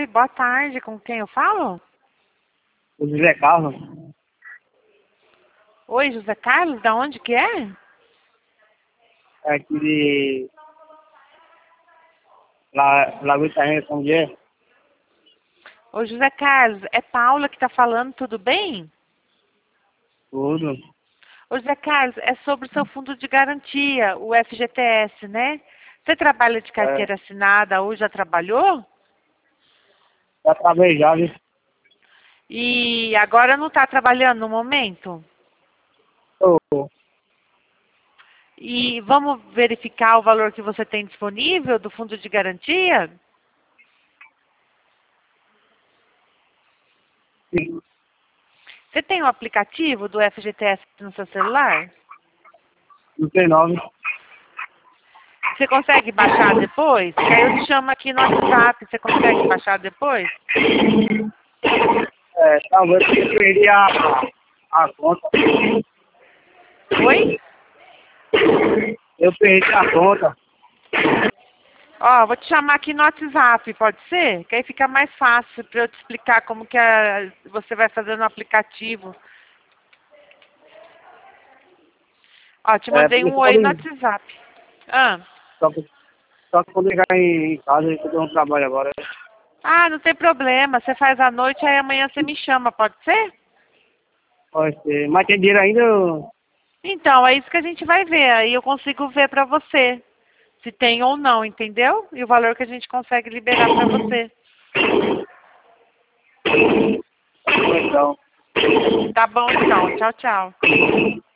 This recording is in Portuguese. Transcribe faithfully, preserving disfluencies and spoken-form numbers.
boa tarde. Com quem eu falo? O José Carlos, Oi, José Carlos, da onde que é? é aqui de La, Lagoa Itaenha, São José. Ô, José Carlos, é Paula que tá falando, tudo bem? Tudo. Ô, José Carlos, é sobre o seu fundo de garantia, o F G T S, né? Você trabalha de É, carteira assinada ou já trabalhou? já trabalhei já, viu? E agora não está trabalhando no momento? Tô. E vamos verificar o valor que você tem disponível do fundo de garantia? Sim. Você tem o aplicativo do F G T S no seu celular? Não tem nome. Você consegue baixar depois? Que aí eu te chamo aqui no WhatsApp, você consegue baixar depois? É, talvez eu perdi a, a conta. Oi? Eu perdi a conta. Ó, vou te chamar aqui no WhatsApp, pode ser? Que aí fica mais fácil para eu te explicar como que a- você vai fazer no aplicativo. Ó, te É, mandei porque um só oi no quando, WhatsApp. Ah, só, só quando ligar em, em casa, eu tô no trabalho agora. ah, não tem problema. Você faz à noite, aí amanhã você me chama, pode ser? Pode ser. Mas tem dinheiro ainda? Então, é isso que a gente vai ver. Aí eu consigo ver pra você se tem ou não, entendeu? E o valor que a gente consegue liberar pra você. Então. Tá bom, então. Tchau, tchau.